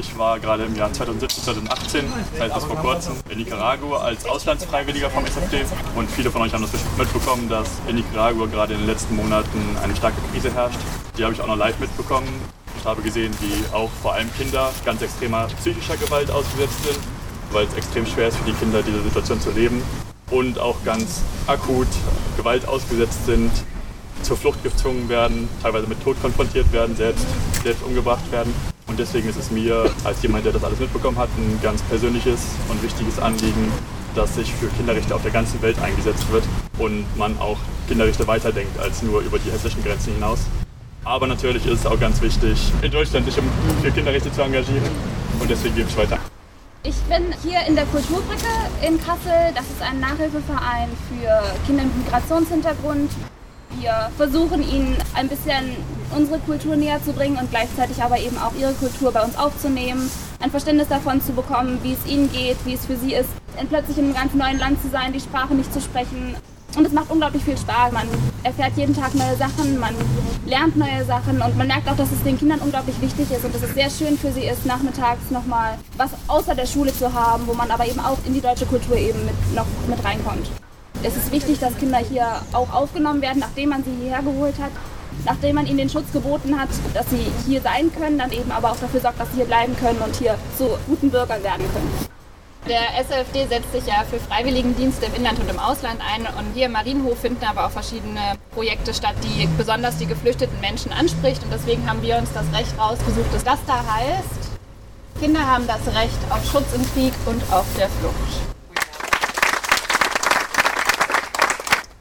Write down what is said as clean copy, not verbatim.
Ich war gerade im Jahr 2017, 2018, das heißt bis vor kurzem, in Nicaragua als Auslandsfreiwilliger vom SFD. Und viele von euch haben das bestimmt mitbekommen, dass in Nicaragua gerade in den letzten Monaten eine starke Krise herrscht. Die habe ich auch noch live mitbekommen. Ich habe gesehen, wie auch vor allem Kinder ganz extremer psychischer Gewalt ausgesetzt sind, weil es extrem schwer ist für die Kinder, diese Situation zu leben. Und auch ganz akut Gewalt ausgesetzt sind, zur Flucht gezwungen werden, teilweise mit Tod konfrontiert werden, selbst umgebracht werden. Und deswegen ist es mir, als jemand, der das alles mitbekommen hat, ein ganz persönliches und wichtiges Anliegen, dass sich für Kinderrechte auf der ganzen Welt eingesetzt wird und man auch Kinderrechte weiterdenkt als nur über die hessischen Grenzen hinaus. Aber natürlich ist es auch ganz wichtig, in Deutschland sich für Kinderrechte zu engagieren und deswegen gebe ich weiter. Ich bin hier in der Kulturbrücke in Kassel. Das ist ein Nachhilfeverein für Kinder mit Migrationshintergrund. Wir versuchen ihnen ein bisschen unsere Kultur näher zu bringen und gleichzeitig aber eben auch ihre Kultur bei uns aufzunehmen, ein Verständnis davon zu bekommen, wie es ihnen geht, wie es für sie ist, plötzlich in einem ganz neuen Land zu sein, die Sprache nicht zu sprechen. Und es macht unglaublich viel Spaß. Man erfährt jeden Tag neue Sachen, man lernt neue Sachen und man merkt auch, dass es den Kindern unglaublich wichtig ist und dass es sehr schön für sie ist, nachmittags nochmal was außer der Schule zu haben, wo man aber eben auch in die deutsche Kultur eben noch mit reinkommt. Es ist wichtig, dass Kinder hier auch aufgenommen werden, nachdem man sie hierher geholt hat, nachdem man ihnen den Schutz geboten hat, dass sie hier sein können, dann eben aber auch dafür sorgt, dass sie hier bleiben können und hier zu guten Bürgern werden können. Der SFD setzt sich ja für Freiwilligendienste im Inland und im Ausland ein und hier im Marienhof finden aber auch verschiedene Projekte statt, die besonders die geflüchteten Menschen anspricht und deswegen haben wir uns das Recht rausgesucht, das da heißt, Kinder haben das Recht auf Schutz im Krieg und auf der Flucht.